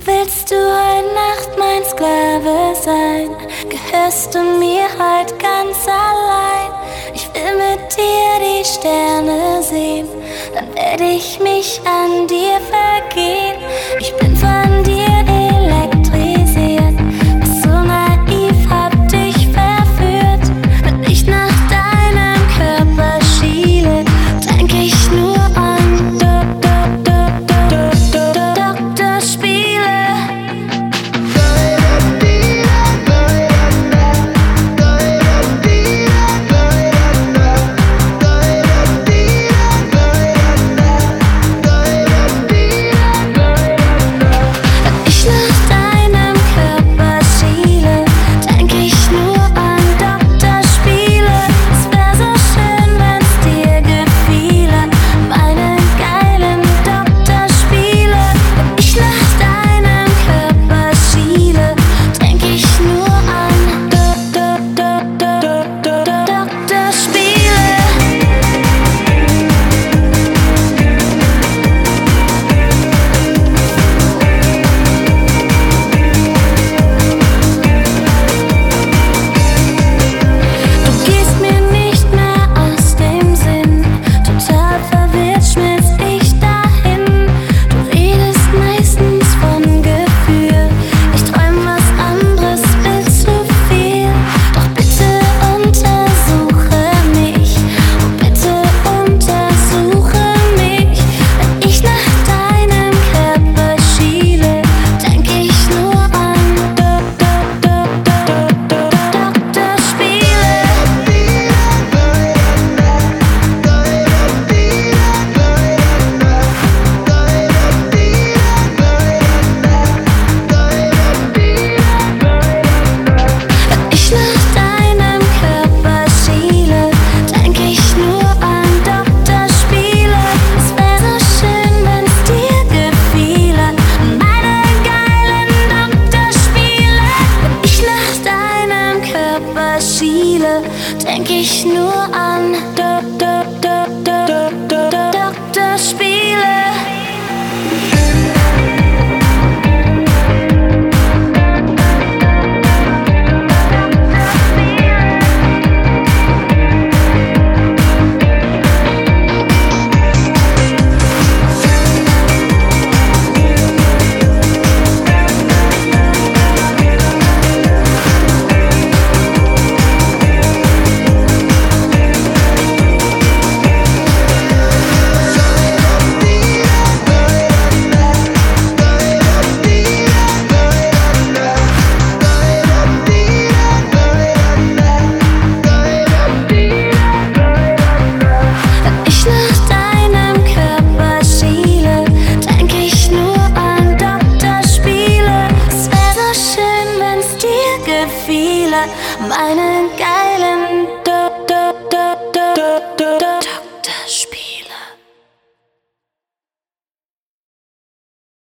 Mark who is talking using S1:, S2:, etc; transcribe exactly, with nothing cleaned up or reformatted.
S1: Willst du heute Nacht mein Sklave sein? Gehörst du mir heute ganz allein? Ich will mit dir die Sterne sehen, dann werde ich mich an dir vergehen. Ich bin von dir elektrisiert, bist so naiv, hab dich verführt. Wenn ich nach deinem Körper schiele, denk ich nur an Do, Do, Do, Do, Do, Do, Doktorspiele. Denk ich nur an Do, Do, Do, Do, Do, Do, Doktorspiele. Meinen Geist